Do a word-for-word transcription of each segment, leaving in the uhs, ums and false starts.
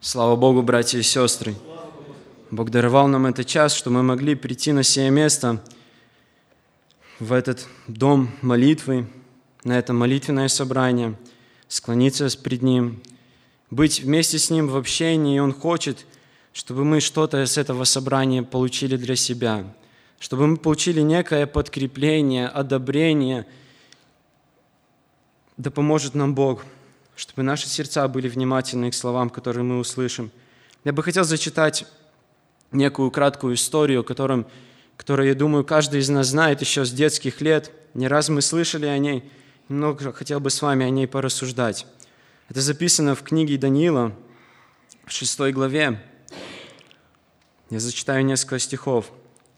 Слава Богу, братья и сестры! Бог даровал нам этот час, что мы могли прийти на сие место, в этот дом молитвы, на это молитвенное собрание, склониться пред Ним, быть вместе с Ним в общении, и Он хочет, чтобы мы что-то с этого собрания получили для себя, чтобы мы получили некое подкрепление, одобрение. Да поможет нам Бог, чтобы наши сердца были внимательны к словам, которые мы услышим. Я бы хотел зачитать некую краткую историю, которым, которую, я думаю, каждый из нас знает еще с детских лет. Не раз мы слышали о ней, много хотел бы с вами о ней порассуждать. Это записано в книге Даниила, в шестой главе. Я зачитаю несколько стихов.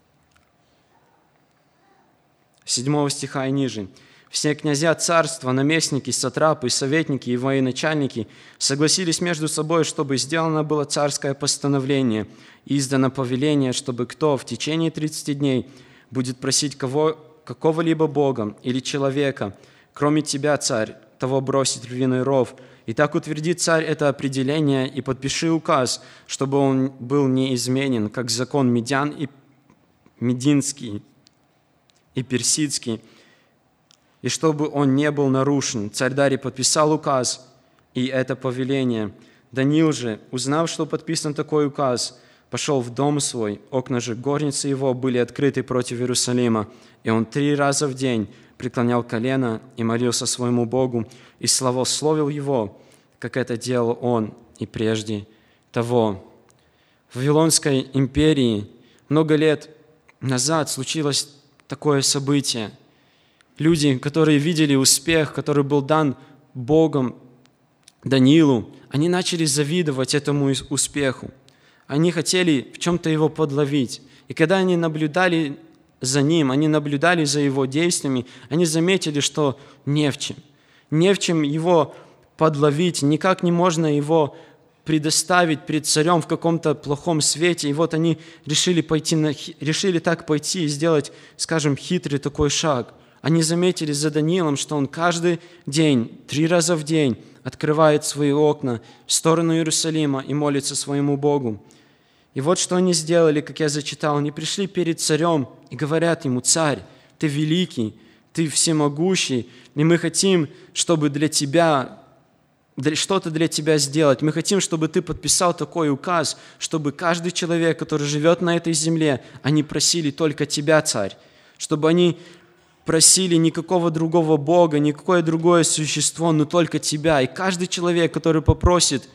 Седьмого стиха и ниже. «Все князья царства, наместники, сатрапы, советники и военачальники согласились между собой, чтобы сделано было царское постановление, и издано повеление, чтобы кто в течение тридцати дней будет просить кого, какого-либо бога или человека, кроме тебя, царь, того бросить в львиный ров. И так утвердит царь это определение и подпиши указ, чтобы он был неизменен, как закон медян и мединский и персидский, и чтобы он не был нарушен. Царь Дарий подписал указ и это повеление. Даниил же, узнав, что подписан такой указ, пошел в дом свой, окна же горницы его были открыты против Иерусалима, и он три раза в день преклонял колено и молился своему Богу, и славословил его, как это делал он и прежде того». В Вавилонской империи много лет назад случилось такое событие. Люди, которые видели успех, который был дан Богом Даниилу, они начали завидовать этому успеху. Они хотели в чем-то его подловить. И когда они наблюдали за ним, они наблюдали за его действиями, они заметили, что не в чем. Не в чем его подловить, никак не можно его предоставить перед царем в каком-то плохом свете. И вот они решили, пойти на, решили так пойти и сделать, скажем, хитрый такой шаг. Они заметили за Даниилом, что он каждый день, три раза в день открывает свои окна в сторону Иерусалима и молится своему Богу. И вот что они сделали, как я зачитал. Они пришли перед царем и говорят ему: «Царь, ты великий, ты всемогущий, и мы хотим, чтобы для тебя, что-то для тебя сделать. Мы хотим, чтобы ты подписал такой указ, чтобы каждый человек, который живет на этой земле, они просили только тебя, царь, чтобы они просили никакого другого Бога, никакое другое существо, но только тебя. И каждый человек, который попросит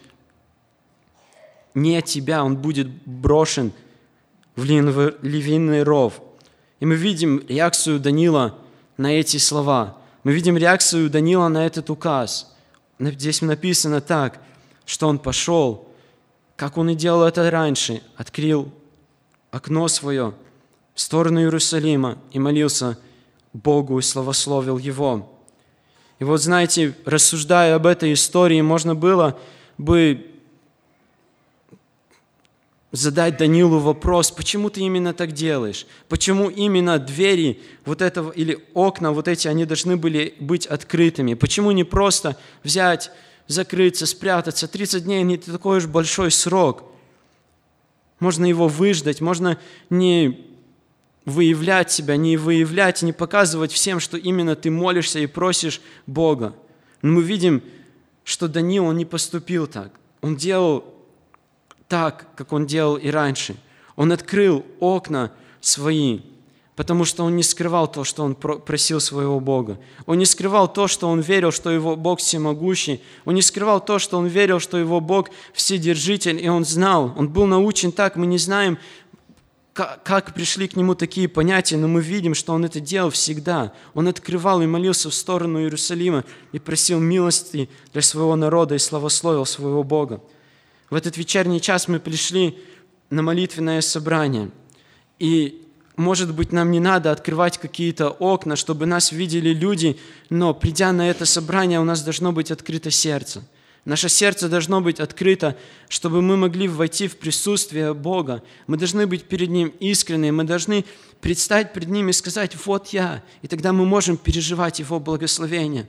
не тебя, он будет брошен в львиный ров». И мы видим реакцию Даниила на эти слова. Мы видим реакцию Даниила на этот указ. Здесь написано так, что он пошел, как он и делал это раньше, открыл окно свое в сторону Иерусалима и молился Богу и славословил Его. И вот, знаете, рассуждая об этой истории, можно было бы задать Даниилу вопрос: почему ты именно так делаешь? Почему именно двери вот этого или окна вот эти, они должны были быть открытыми? Почему не просто взять, закрыться, спрятаться? тридцать дней не такой уж большой срок. Можно его выждать, можно не выявлять себя, не выявлять, не показывать всем, что именно ты молишься и просишь Бога. Но мы видим, что Даниил, он не поступил так. Он делал так, как он делал и раньше. Он открыл окна свои, потому что он не скрывал то, что он просил своего Бога. Он не скрывал то, что он верил, что его Бог всемогущий. Он не скрывал то, что он верил, что его Бог вседержитель, и он знал. Он был научен так, мы не знаем, как пришли к нему такие понятия, но мы видим, что он это делал всегда. Он открывал и молился в сторону Иерусалима и просил милости для своего народа и славословил своего Бога. В этот вечерний час мы пришли на молитвенное собрание. И, может быть, нам не надо открывать какие-то окна, чтобы нас видели люди, но, придя на это собрание, у нас должно быть открыто сердце. Наше сердце должно быть открыто, чтобы мы могли войти в присутствие Бога. Мы должны быть перед Ним искренние, мы должны предстать перед Ним и сказать: «Вот я». И тогда мы можем переживать Его благословение.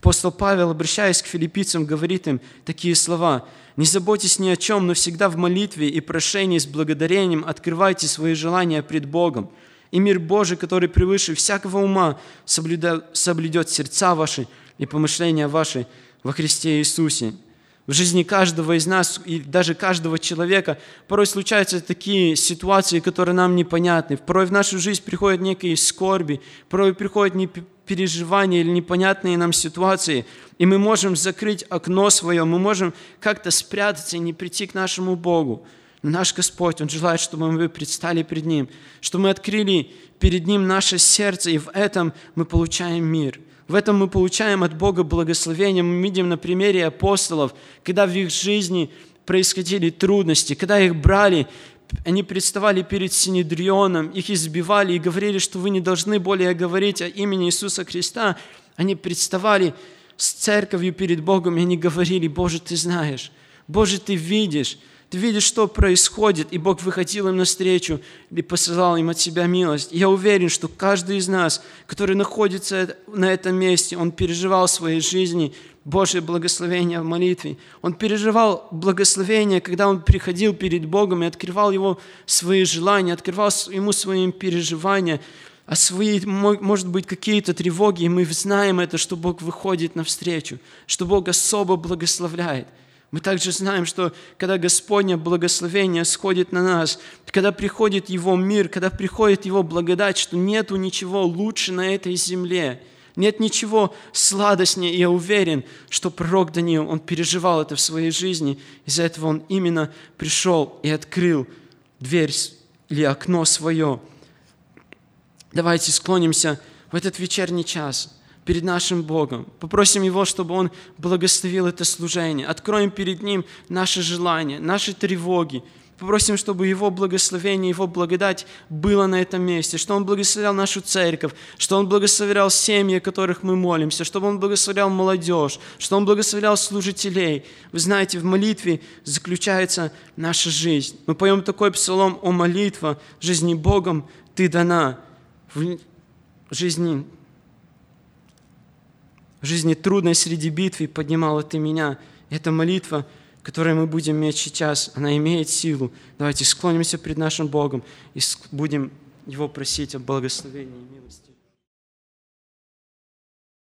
Апостол Павел, обращаясь к филиппийцам, говорит им такие слова: «Не заботьтесь ни о чем, но всегда в молитве и прошении с благодарением открывайте свои желания пред Богом. И мир Божий, который превыше всякого ума, соблюда- соблюдет сердца ваши и помышления ваши во Христе Иисусе». В жизни каждого из нас и даже каждого человека порой случаются такие ситуации, которые нам непонятны. Порой в нашу жизнь приходят некие скорби, порой приходят переживания или непонятные нам ситуации, и мы можем закрыть окно свое, мы можем как-то спрятаться и не прийти к нашему Богу. Но наш Господь, Он желает, чтобы мы предстали перед Ним, чтобы мы открыли перед Ним наше сердце, и в этом мы получаем мир. В этом мы получаем от Бога благословение. Мы видим на примере апостолов, когда в их жизни происходили трудности, когда их брали, они представали перед Синедрионом, их избивали и говорили, что вы не должны более говорить о имени Иисуса Христа. Они представали с церковью перед Богом, и они говорили: «Боже, Ты знаешь, Боже, Ты видишь». Ты видишь, что происходит, и Бог выходил им навстречу и посылал им от себя милость. И я уверен, что каждый из нас, который находится на этом месте, он переживал в своей жизни Божье благословение в молитве. Он переживал благословение, когда он приходил перед Богом и открывал Его свои желания, открывал Ему свои переживания, а свои, может быть, какие-то тревоги, и мы знаем это, что Бог выходит навстречу, что Бог особо благословляет. Мы также знаем, что когда Господне благословение сходит на нас, когда приходит Его мир, когда приходит Его благодать, что нету ничего лучше на этой земле, нет ничего сладостнее. И я уверен, что пророк Даниил, он переживал это в своей жизни, из-за этого он именно пришел и открыл дверь или окно свое. Давайте склонимся в этот вечерний час перед нашим Богом. Попросим Его, чтобы Он благословил это служение. Откроем перед Ним наши желания, наши тревоги. Попросим, чтобы Его благословение, Его благодать было на этом месте, что Он благословлял нашу церковь, что Он благословлял семьи, о которых мы молимся, чтобы Он благословлял молодежь, что Он благословлял служителей. Вы знаете, в молитве заключается наша жизнь. Мы поем такой псалом: «О молитва, жизни Богом Ты дана». В жизни В жизни трудной среди битвы поднимала Ты меня. Эта молитва, которую мы будем иметь сейчас, она имеет силу. Давайте склонимся пред нашим Богом и будем Его просить о благословении и милости.